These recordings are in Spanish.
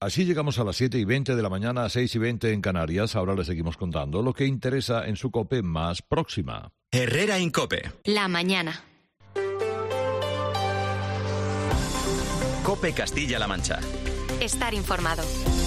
Así llegamos a las 7:20 de la mañana, 6:20 en Canarias. Ahora les seguimos contando lo que interesa en su COPE más próxima. Herrera en COPE. La mañana. COPE Castilla-La Mancha. Estar informado.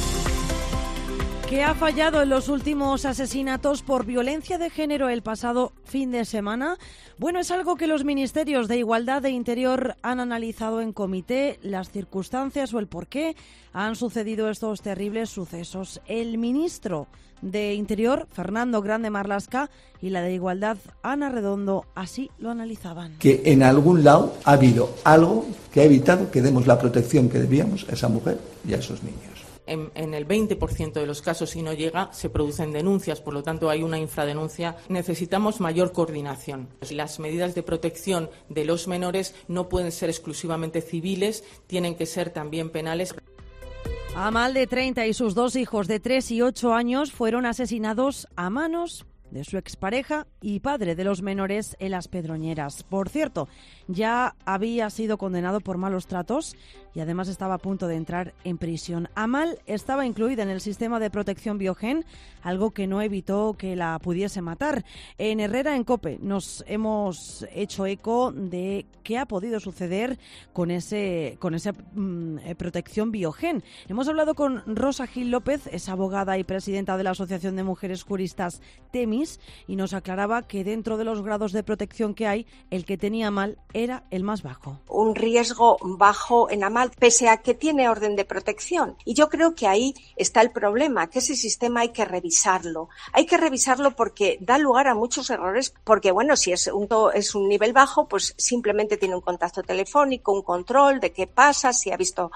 ¿Qué ha fallado en los últimos asesinatos por violencia de género el pasado fin de semana? Bueno, es algo que los ministerios de Igualdad e Interior han analizado en comité, las circunstancias o el por qué han sucedido estos terribles sucesos. El ministro de Interior, Fernando Grande Marlaska, y la de Igualdad, Ana Redondo, así lo analizaban. Que en algún lado ha habido algo que ha evitado que demos la protección que debíamos a esa mujer y a esos niños. En el 20% de los casos, si no llega, se producen denuncias, por lo tanto hay una infradenuncia. Necesitamos mayor coordinación. Las medidas de protección de los menores no pueden ser exclusivamente civiles, tienen que ser también penales. Amal, de 30, y sus dos hijos de 3 y 8 años fueron asesinados a manos de su expareja y padre de los menores en Las Pedroñeras. Por cierto, ya había sido condenado por malos tratos y además estaba a punto de entrar en prisión. Amal estaba incluida en el sistema de protección Biogen, algo que no evitó que la pudiese matar. En Herrera en COPE nos hemos hecho eco de qué ha podido suceder con esa protección Biogen. Hemos hablado con Rosa Gil López, es abogada y presidenta de la Asociación de Mujeres Juristas TEMIS, y nos aclaraba que dentro de los grados de protección que hay, el que tenía Amal era el más bajo. Un riesgo bajo en Amal, pese a que tiene orden de protección. Y yo creo que ahí está el problema, que ese sistema hay que revisarlo. Hay que revisarlo porque da lugar a muchos errores, porque bueno, si es un nivel bajo, pues simplemente tiene un contacto telefónico, un control de qué pasa, si ha visto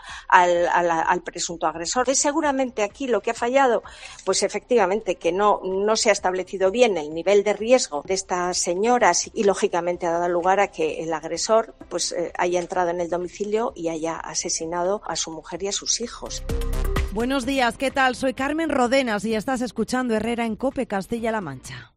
al presunto agresor. Entonces, seguramente aquí lo que ha fallado, pues efectivamente que no se ha establecido bien el nivel de riesgo de estas señoras y lógicamente ha dado lugar a que el agresor pues haya entrado en el domicilio y haya asesinado a su mujer y a sus hijos. Buenos días, ¿qué tal? Soy Carmen Rodenas y estás escuchando Herrera en COPE Castilla-La Mancha.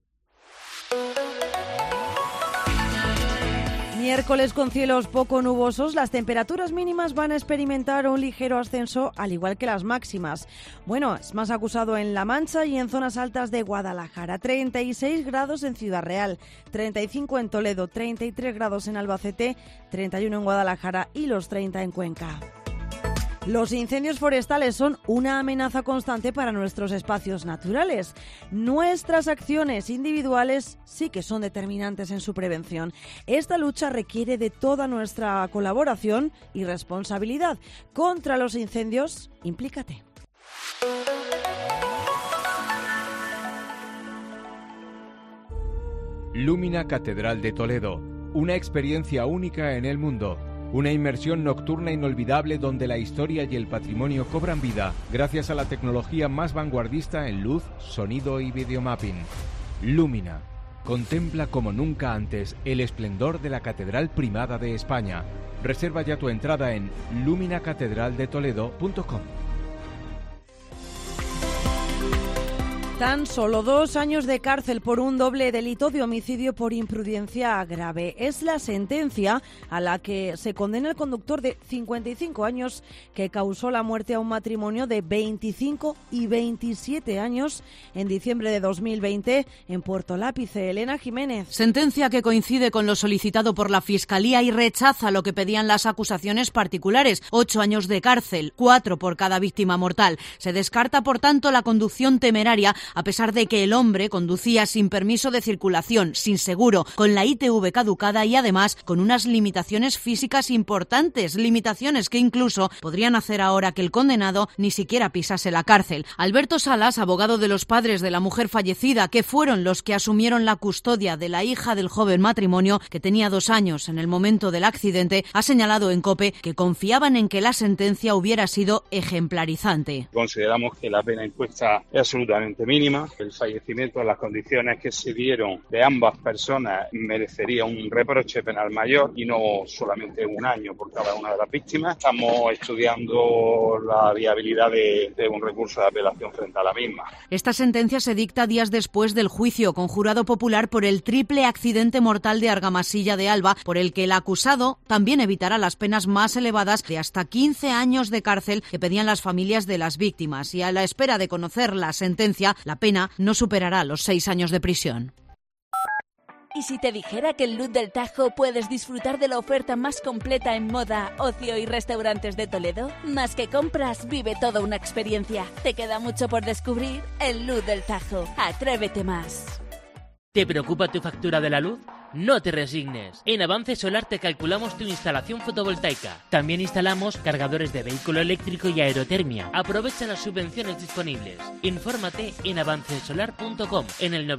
Miércoles con cielos poco nubosos, las temperaturas mínimas van a experimentar un ligero ascenso, al igual que las máximas. Bueno, es más acusado en La Mancha y en zonas altas de Guadalajara. 36 grados en Ciudad Real, 35 en Toledo, 33 grados en Albacete, 31 en Guadalajara y los 30 en Cuenca. Los incendios forestales son una amenaza constante para nuestros espacios naturales. Nuestras acciones individuales sí que son determinantes en su prevención. Esta lucha requiere de toda nuestra colaboración y responsabilidad. Contra los incendios, implícate. Lumina Catedral de Toledo, una experiencia única en el mundo. Una inmersión nocturna inolvidable donde la historia y el patrimonio cobran vida gracias a la tecnología más vanguardista en luz, sonido y videomapping. Lumina. Contempla como nunca antes el esplendor de la Catedral Primada de España. Reserva ya tu entrada en luminacatedraldetoledo.com. Tan solo 2 años de cárcel por un doble delito de homicidio por imprudencia grave. Es la sentencia a la que se condena el conductor de 55 años que causó la muerte a un matrimonio de 25 y 27 años en diciembre de 2020 en Puerto Lápice. Elena Jiménez. Sentencia que coincide con lo solicitado por la Fiscalía y rechaza lo que pedían las acusaciones particulares. 8 años de cárcel, 4 por cada víctima mortal. Se descarta, por tanto, la conducción temeraria, a pesar de que el hombre conducía sin permiso de circulación, sin seguro, con la ITV caducada y además con unas limitaciones físicas importantes, limitaciones que incluso podrían hacer ahora que el condenado ni siquiera pisase la cárcel. Alberto Salas, abogado de los padres de la mujer fallecida, que fueron los que asumieron la custodia de la hija del joven matrimonio, que tenía 2 años en el momento del accidente, ha señalado en COPE que confiaban en que la sentencia hubiera sido ejemplarizante. Consideramos que la pena impuesta es absolutamente mínima. El fallecimiento en las condiciones que se dieron de ambas personas merecería un reproche penal mayor y no solamente 1 año por cada una de las víctimas. Estamos estudiando la viabilidad de un recurso de apelación frente a la misma. Esta sentencia se dicta días después del juicio conjurado popular por el triple accidente mortal de Argamasilla de Alba, por el que el acusado también evitará las penas más elevadas de hasta 15 años de cárcel que pedían las familias de las víctimas. Y a la espera de conocer la sentencia, la pena no superará los 6 años de prisión. ¿Y si te dijera que en Luz del Tajo puedes disfrutar de la oferta más completa en moda, ocio y restaurantes de Toledo? Más que compras, vive toda una experiencia. Te queda mucho por descubrir en Luz del Tajo. Atrévete más. ¿Te preocupa tu factura de la luz? No te resignes. En Avance Solar te calculamos tu instalación fotovoltaica. También instalamos cargadores de vehículo eléctrico y aerotermia. Aprovecha las subvenciones disponibles. Infórmate en avancesolar.com, en el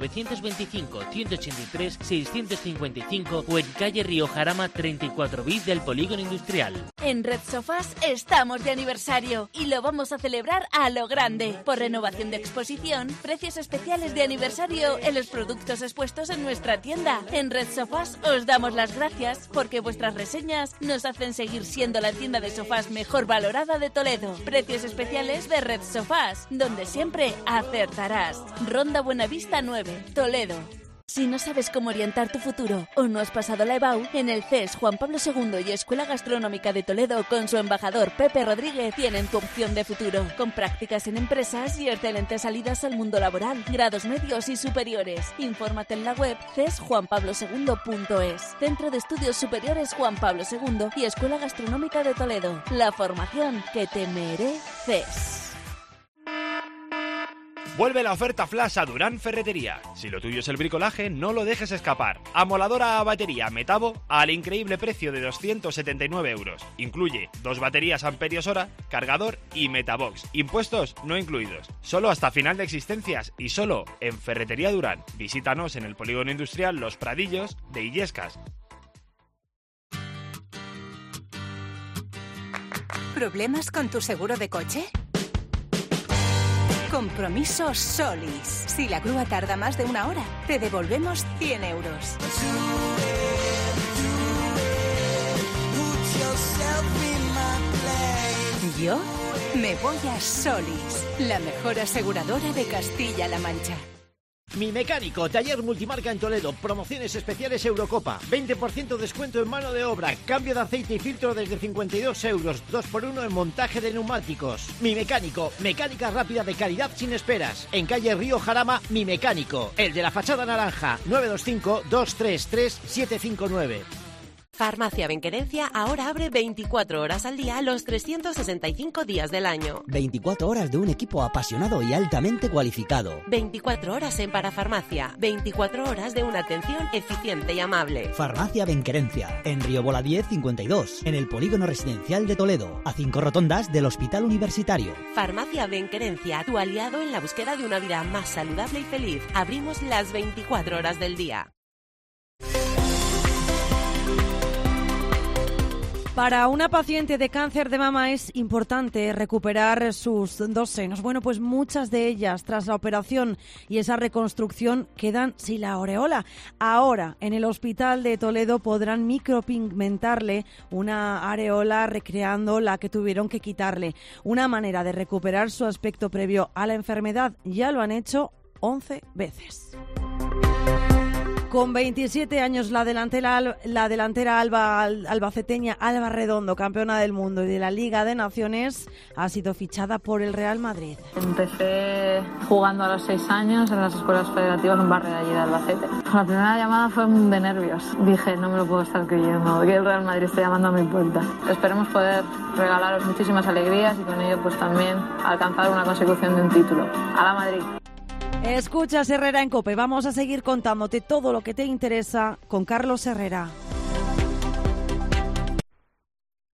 925-183-655 o en calle Río Jarama 34 bis del Polígono Industrial. En Red Sofás estamos de aniversario y lo vamos a celebrar a lo grande. Por renovación de exposición, precios especiales de aniversario en los productos expuestos en nuestra tienda. En Red Sofás os damos las gracias porque vuestras reseñas nos hacen seguir siendo la tienda de sofás mejor valorada de Toledo. Precios especiales de Red Sofás, donde siempre acertarás. Ronda Buenavista 9, Toledo. Si no sabes cómo orientar tu futuro o no has pasado la EBAU, en el CES Juan Pablo II y Escuela Gastronómica de Toledo con su embajador Pepe Rodríguez tienen tu opción de futuro, con prácticas en empresas y excelentes salidas al mundo laboral, grados medios y superiores. Infórmate en la web cesjuanpablosegundo.es. Centro de Estudios Superiores Juan Pablo II y Escuela Gastronómica de Toledo. La formación que te mereces. Vuelve la oferta flash a Durán Ferretería. Si lo tuyo es el bricolaje, no lo dejes escapar. Amoladora a batería Metabo al increíble precio de 279 euros. Incluye 2 baterías amperios hora, cargador y Metabox. Impuestos no incluidos. Solo hasta final de existencias y solo en Ferretería Durán. Visítanos en el Polígono Industrial Los Pradillos de Illescas. ¿Problemas con tu seguro de coche? Compromiso Solis. Si la grúa tarda más de 1 hora, te devolvemos 100 euros. Yo me voy a Solis, la mejor aseguradora de Castilla-La Mancha. Mi Mecánico, taller multimarca en Toledo, promociones especiales Eurocopa, 20% descuento en mano de obra, cambio de aceite y filtro desde 52 euros, 2x1 en montaje de neumáticos. Mi Mecánico, mecánica rápida de calidad sin esperas, en calle Río Jarama, Mi Mecánico, el de la fachada naranja, 925-233-759. Farmacia Benquerencia ahora abre 24 horas al día los 365 días del año. 24 horas de un equipo apasionado y altamente cualificado. 24 horas en parafarmacia. 24 horas de una atención eficiente y amable. Farmacia Benquerencia, en Río Bola 10 52, en el Polígono Residencial de Toledo, a 5 rotondas del Hospital Universitario. Farmacia Benquerencia, tu aliado en la búsqueda de una vida más saludable y feliz. Abrimos las 24 horas del día. Para una paciente de cáncer de mama es importante recuperar sus 2 senos. Bueno, pues muchas de ellas, tras la operación y esa reconstrucción, quedan sin la aureola. Ahora, en el Hospital de Toledo podrán micropigmentarle una areola recreando la que tuvieron que quitarle. Una manera de recuperar su aspecto previo a la enfermedad. Ya lo han hecho 11 veces. Con 27 años, la delantera albaceteña Alba Redondo, campeona del mundo y de la Liga de Naciones, ha sido fichada por el Real Madrid. Empecé jugando a los 6 años en las escuelas federativas en un barrio de allí de Albacete. La primera llamada fue de nervios. Dije, no me lo puedo estar creyendo, que el Real Madrid está llamando a mi puerta. Esperemos poder regalaros muchísimas alegrías y con ello pues también alcanzar una consecución de un título. ¡A la Madrid! Escuchas Herrera en COPE. Vamos a seguir contándote todo lo que te interesa con Carlos Herrera.